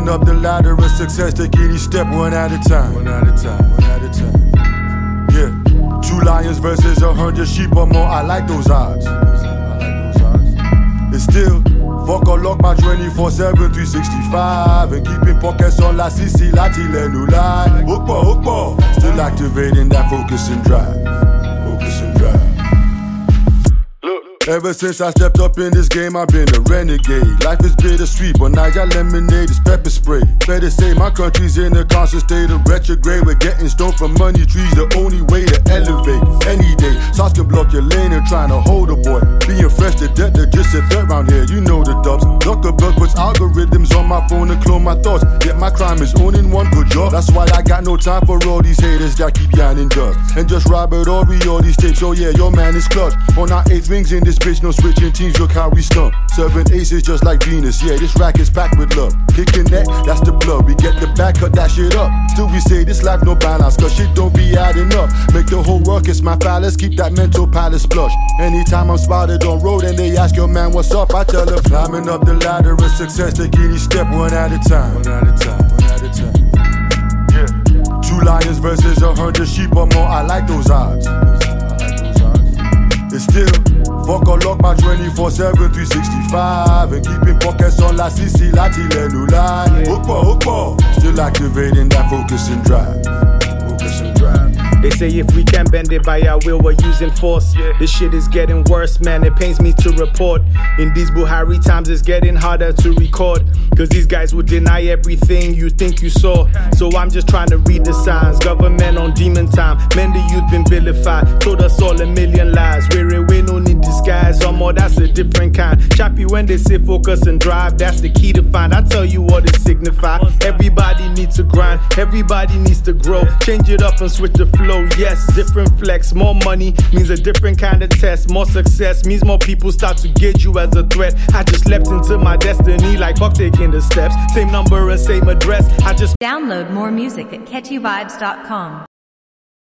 Climbing up the ladder of success, taking each step one at a time. One at a time, one at a time. Yeah, 2 lions versus 100 sheep or more. I like those odds. It's still fuck or lock my 24/7, 365 and keeping pockets on la CC Lati Lenulai. Hook ball, still activating that focus and drive. Focus and drive. Ever since I stepped up in this game, I've been a renegade. Life is bittersweet, but Niger lemonade is pepper spray. Better say my country's in a constant state of retrograde. We're getting stoned from money trees, the only way to elevate. Any day, shots can block your lane and trying to hold a boy. Being fresh to death, they're just a threat round here, you know the dubs. Zuckerberg puts algorithms on my phone to clone my thoughts. Yet my crime is owning one good job. That's why I got no time for all these haters that keep yanning dubs. And just Robert Ory, all these tapes, oh yeah, your man is clutch. On our 8th rings in this bitch, no switching teams, look how we stump. Serving aces just like Venus, yeah, this rack is packed with love. Kicking that, that's the blood, we get the back, cut that shit up. Still we say this life no balance, cause shit don't be adding up. Make the whole world kiss my phallus, keep that mental palace flush. Anytime I'm spotted on road and they ask your man what's up, I tell them climbing up the ladder of success, taking each step one at a time. One at a time, one at a time. Yeah, 2 lions versus 100 sheep or more, I like those odds. It's still fuck or lock my 24/7, 365 and keeping pockets on la CC Lati Lenulai. Hook ball, still activating that focus and drive. Focus and drive. They say if we can bend it by our will, we're using force. This shit is getting worse, man, it pains me to report. In these Buhari times, it's getting harder to record. Cause these guys will deny everything you think you saw. So I'm just trying to read the signs. Government on demon time, men the youth been vilified. Told us all a million lies. We're away, no need disguise. Or more, that's a different kind. Chappy when they say focus and drive, that's the key to find. I tell you what it signifies. Everybody needs to grind, everybody needs to grow. Change it up and switch the flow. Yes, different flex. More money means a different kind of test. More success means more people start to gauge you as a threat. I just leapt into my destiny like fuck taking the steps. Same number and same address. I just download more music at catchyvibes.com.